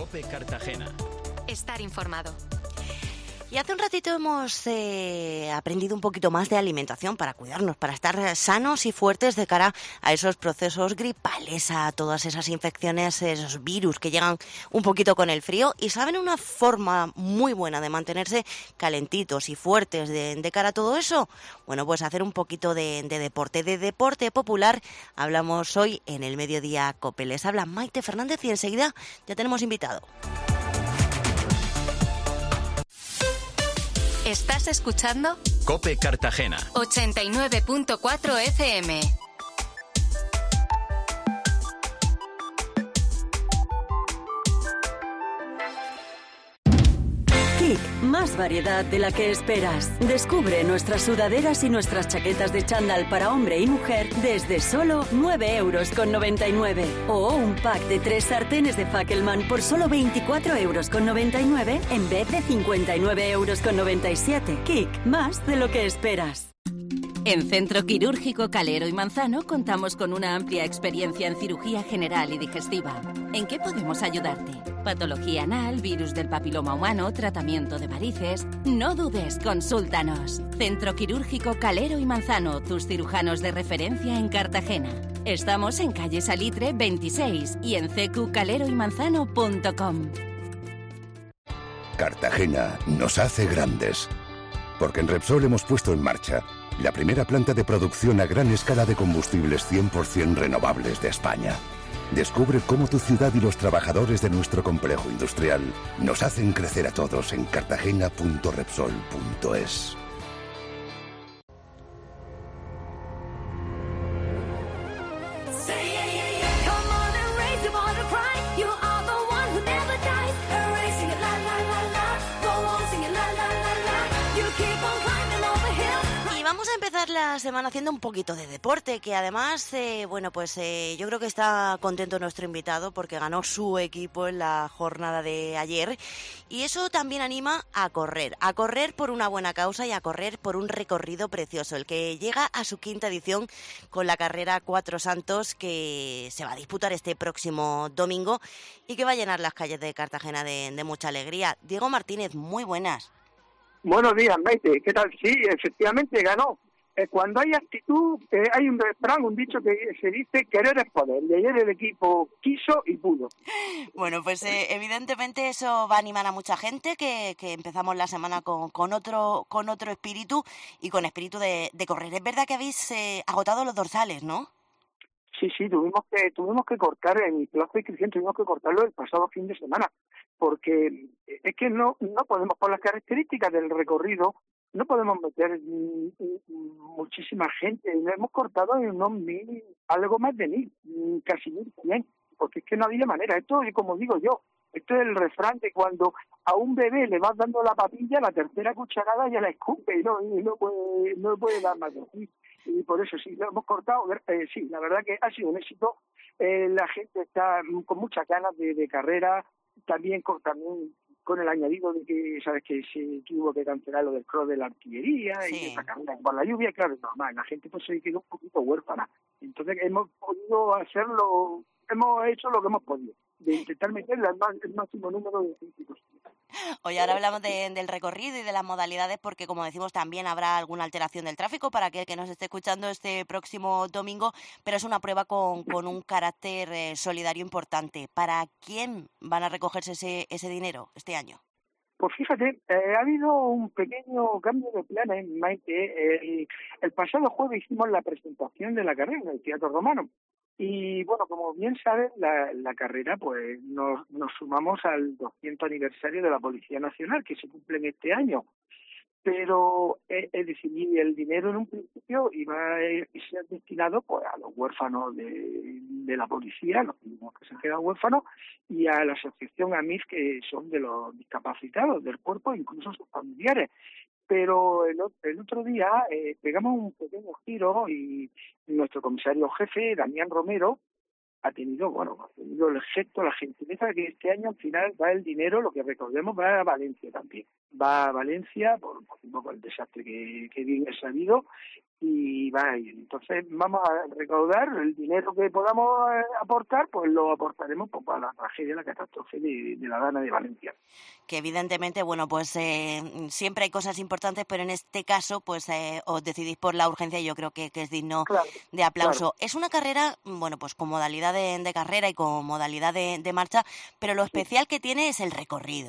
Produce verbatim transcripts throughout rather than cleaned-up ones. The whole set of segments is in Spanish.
COPE Cartagena. Estar informado. Y hace un ratito hemos eh, aprendido un poquito más de alimentación para cuidarnos, para estar sanos y fuertes de cara a esos procesos gripales, a todas esas infecciones, esos virus que llegan un poquito con el frío. Y saben una forma muy buena de mantenerse calentitos y fuertes de, de cara a todo eso. Bueno, pues hacer un poquito de, de deporte, de deporte popular. Hablamos hoy en el Mediodía COPE. Les habla Maite Fernández y enseguida ya tenemos invitado. ¿Estás escuchando? COPE Cartagena. ochenta y nueve punto cuatro F M. Kick, más variedad de la que esperas. Descubre nuestras sudaderas y nuestras chaquetas de chándal para hombre y mujer desde solo nueve euros con noventa y nueve. O un pack de tres sartenes de Fackelman por solo veinticuatro euros con noventa y nueve en vez de cincuenta y nueve euros con noventa y siete. Kick, más de lo que esperas. En Centro Quirúrgico Calero y Manzano contamos con una amplia experiencia en cirugía general y digestiva. ¿En qué podemos ayudarte? Patología anal, virus del papiloma humano, tratamiento de varices. No dudes, consúltanos. Centro Quirúrgico Calero y Manzano, tus cirujanos de referencia en Cartagena. Estamos en calle Salitre veintiséis y en c q calero y manzano punto com. Cartagena nos hace grandes. Porque en Repsol hemos puesto en marcha la primera planta de producción a gran escala de combustibles cien por ciento renovables de España. Descubre cómo tu ciudad y los trabajadores de nuestro complejo industrial nos hacen crecer a todos en cartagena punto repsol punto es. La semana haciendo un poquito de deporte, que además, eh, bueno, pues eh, yo creo que está contento nuestro invitado porque ganó su equipo en la jornada de ayer y eso también anima a correr, a correr por una buena causa y a correr por un recorrido precioso, el que llega a su quinta edición con la carrera Cuatro Santos que se va a disputar este próximo domingo y que va a llenar las calles de Cartagena de, de mucha alegría. Diego Martínez, muy buenas. Buenos días, Maite, ¿qué tal? Sí, efectivamente ganó. Eh, cuando hay actitud, eh, hay un refrán, un dicho que se dice querer es poder, y ayer el equipo quiso y pudo. Bueno, pues eh, evidentemente eso va a animar a mucha gente, que, que empezamos la semana con, con otro con otro espíritu y con espíritu de, de correr. Es verdad que habéis eh, agotado los dorsales, ¿no? Sí, sí, tuvimos que tuvimos que cortar en mi plazo de inscripción, tuvimos que cortarlo el pasado fin de semana, porque es que no no podemos, por las características del recorrido, no podemos meter muchísima gente. Lo hemos cortado en unos mil, algo más de mil, casi mil cien, porque es que no había manera. Esto, como digo yo, esto es el refrán de cuando a un bebé le vas dando la papilla, la tercera cucharada ya la escupe y no, y no puede no puede dar más de aquí. Y por eso sí, lo hemos cortado. Eh, sí, la verdad que ha sido un éxito. Eh, la gente está con muchas ganas de, de carrera, también con también con el añadido de que, sabes, que se tuvo que cancelar lo del cross de la artillería, sí, y esa carrera por la lluvia, claro, es normal, la gente pues se quedó un poquito huérfana. Entonces hemos podido hacerlo, hemos hecho lo que hemos podido, de intentar meter el, más, el máximo número de gente posible. Hoy ahora hablamos de, del recorrido y de las modalidades porque, como decimos, también habrá alguna alteración del tráfico para aquel que nos esté escuchando este próximo domingo, pero es una prueba con, con un carácter eh, solidario importante. ¿Para quién van a recogerse ese, ese dinero este año? Pues fíjate, eh, ha habido un pequeño cambio de planes, Maite. El, el pasado jueves hicimos la presentación de la carrera en el Teatro Romano. Y bueno, como bien sabes, la, la carrera, pues nos, nos sumamos al doscientos aniversario de la Policía Nacional, que se cumple en este año. Pero, eh, es decir, el dinero en un principio iba a ser destinado pues a los huérfanos de, de la policía, los que se han quedado huérfanos, y a la asociación A M I F, que son de los discapacitados del cuerpo, incluso sus familiares. Pero el, el otro día eh, pegamos un pequeño giro y nuestro comisario jefe, Damián Romero, ha tenido, bueno, ha tenido el gesto, la gentileza de que este año al final va el dinero, lo que recordemos, va a Valencia también. Va a Valencia por, por un poco el desastre que, que bien es sabido, y va, y entonces vamos a recaudar el dinero que podamos eh, aportar, pues lo aportaremos pues, para la tragedia, la catástrofe de, de la Dana de Valencia. Que evidentemente, bueno, pues eh, siempre hay cosas importantes, pero en este caso, pues eh, os decidís por la urgencia y yo creo que, que es digno claro, de aplauso. Claro. Es una carrera, bueno, pues con modalidad de, de carrera y con modalidad de, de marcha, pero lo especial que tiene es el recorrido.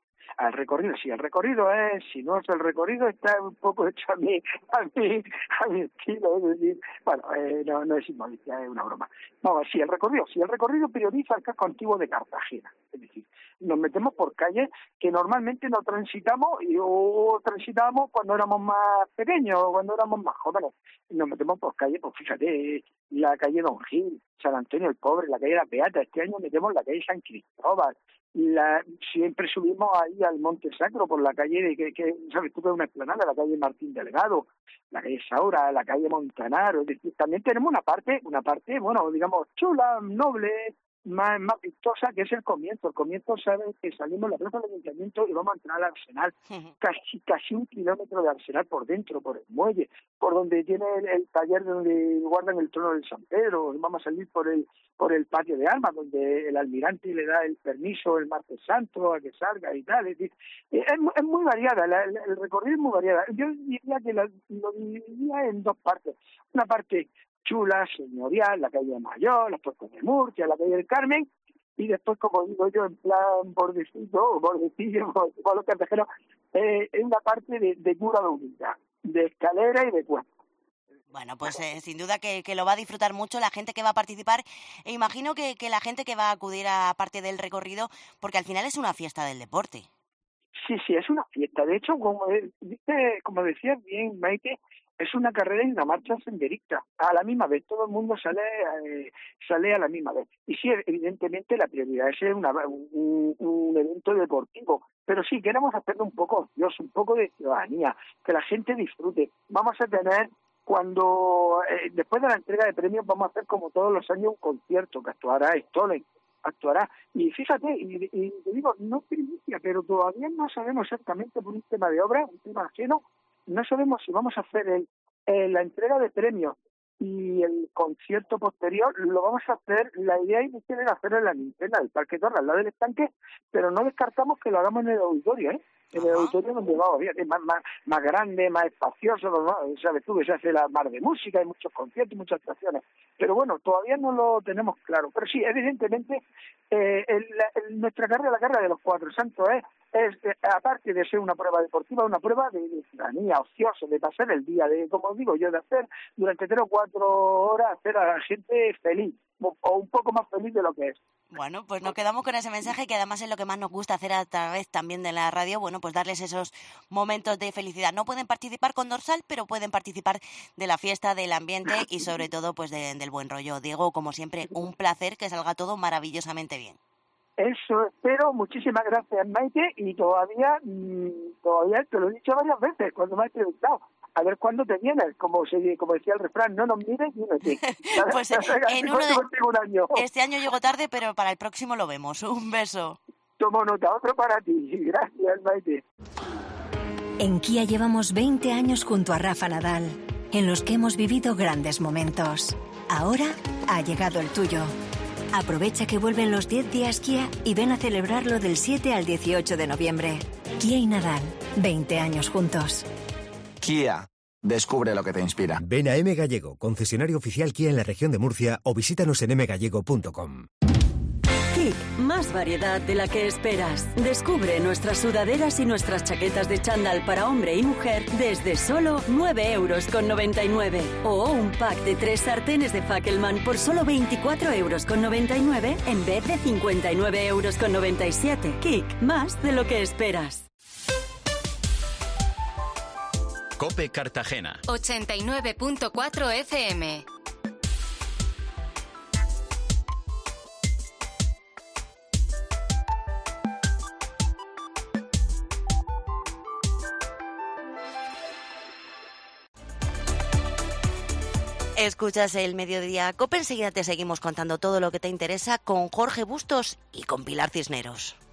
Al recorrido, sí, el recorrido es, si no es el recorrido, está un poco hecho a mí, a mí, a mi estilo, es decir, bueno, eh, no, no es inmodestia, es una broma. Vamos, sí, el recorrido, sí, el recorrido prioriza el casco antiguo de Cartagena, es decir, nos metemos por calles que normalmente no transitamos y, o transitábamos cuando éramos más pequeños o cuando éramos más jóvenes. Y nos metemos por calles, pues fíjate, la calle Don Gil, San Antonio el Pobre, la calle La Beata, este año metemos la calle San Cristóbal. La, siempre subimos ahí al Monte Sacro por la calle de que, que sabes tú que es una explanada, la calle Martín Delgado, la calle Saura, la calle Montanaro. Es decir, también tenemos una parte, una parte, bueno, digamos, chula, noble, más, más vistosa, que es el comienzo. El comienzo, sabes que salimos de la plaza del Ayuntamiento y vamos a entrar al Arsenal, casi casi un kilómetro de Arsenal por dentro, por el muelle, por donde tiene el, el taller donde guardan el trono del San Pedro. Vamos a salir por el por el patio de armas, donde el almirante le da el permiso el martes santo a que salga y tal. Es decir, es, es muy variada, la, el, el recorrido es muy variada. Yo diría que la, lo dividiría en dos partes. Una parte chula, señorial, la calle Mayor, las Puertas de Murcia, la calle del Carmen, y después, como digo yo, en plan bordecito, o bordecillo, como los cartagenos, eh, es una parte de, de cura de humildad, de escalera y de cuesta. Bueno, pues eh, sin duda que, que lo va a disfrutar mucho la gente que va a participar e imagino que, que la gente que va a acudir a parte del recorrido, porque al final es una fiesta del deporte. Sí, sí, es una fiesta. De hecho, como, dice, como decías bien, Maite, es una carrera y una marcha senderista. A la misma vez, todo el mundo sale eh, sale a la misma vez. Y sí, evidentemente la prioridad es una, un, un evento deportivo. Pero sí, queremos hacerlo un poco ocioso, un poco de ciudadanía, que la gente disfrute. Vamos a tener... Cuando, eh, después de la entrega de premios, vamos a hacer como todos los años un concierto que actuará Stolen, actuará. Y fíjate, y, y te digo, no primicia, pero todavía no sabemos exactamente por un tema de obra, un tema ajeno, no sabemos si vamos a hacer el, eh, la entrega de premios y el concierto posterior, lo vamos a hacer, la idea inicial era hacerlo en la Nintendo del Parque Torre, al lado del estanque, pero no descartamos que lo hagamos en el auditorio, ¿eh? En el auditorio donde vamos bien, es más, más, más grande, más espacioso, ¿no? Sabes tú que se hace la mar de música, hay muchos conciertos, muchas actuaciones, pero bueno, todavía no lo tenemos claro. Pero sí, evidentemente, eh, el, el, nuestra carrera, la carrera de los Cuatro Santos es, es eh, aparte de ser una prueba deportiva, una prueba de, de ciudadanía, ociosa, de pasar el día, de, como digo yo, de hacer durante tres o cuatro horas, hacer a la gente feliz, o, o un poco más feliz de lo que es. Bueno, pues nos quedamos con ese mensaje que además es lo que más nos gusta hacer a través también de la radio, bueno, pues darles esos momentos de felicidad. No pueden participar con dorsal, pero pueden participar de la fiesta, del ambiente y sobre todo pues de, del buen rollo. Diego, como siempre, un placer, que salga todo maravillosamente bien. Eso espero, muchísimas gracias, Maite, y todavía, mmm, todavía te lo he dicho varias veces cuando me has preguntado. A ver cuándo te vienes, como se, como decía el refrán, no nos mires, mírate. Pues en uno de, un año. Este año llego tarde, pero para el próximo lo vemos. Un beso. Tomo nota, otro para ti. Gracias, Maite. En Kia llevamos veinte años junto a Rafa Nadal, en los que hemos vivido grandes momentos. Ahora ha llegado el tuyo. Aprovecha que vuelven los diez días Kia y ven a celebrarlo del siete al dieciocho de noviembre. Kia y Nadal, veinte años juntos. Kia, descubre lo que te inspira. Ven a M Gallego, concesionario oficial Kia en la región de Murcia, o visítanos en m gallego punto com. Kick, más variedad de la que esperas. Descubre nuestras sudaderas y nuestras chaquetas de chándal para hombre y mujer desde solo nueve euros con noventa y nueve. O un pack de tres sartenes de Fackelman por solo veinticuatro euros con noventa y nueve en vez de cincuenta y nueve euros con noventa y siete. Kick, más de lo que esperas. COPE Cartagena. ochenta y nueve punto cuatro F M. Escuchas el Mediodía COPE. Enseguida te seguimos contando todo lo que te interesa con Jorge Bustos y con Pilar Cisneros.